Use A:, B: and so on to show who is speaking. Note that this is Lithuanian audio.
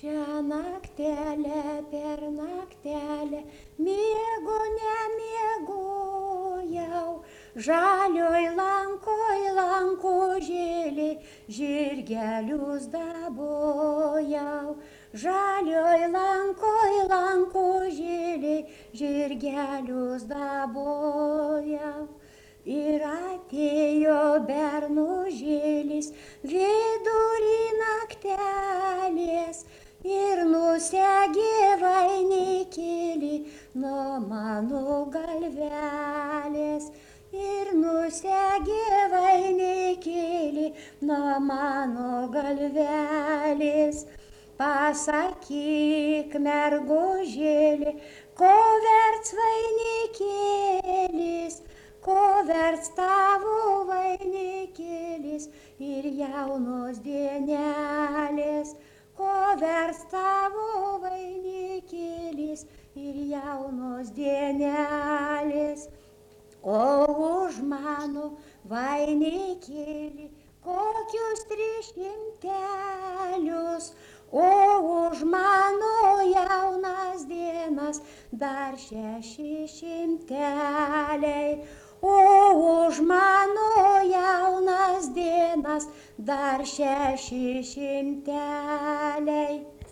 A: Šią naktelę per naktelę miegu nemiegojau, žalioj lankožėlį žirgelius dabojau. Žalioj lankožėlį žirgelius dabojau. Ir atėjo bernužėlis vidury naktelės ir nusegė vainikėlį nuo mano galvelės. Ir nusegė vainikėlį nuo mano galvelės. Pasakyk, mergužėli, ko verts vainikėlis, ko verts tavo vainikėlis ir jaunos dienelės, ko verts tavo vainikėlis ir jaunos dienelės. O už mano vainikėlį kokius 300, o už mano jaunas dienas dar 600. O už mano jaunas dienas dar 600.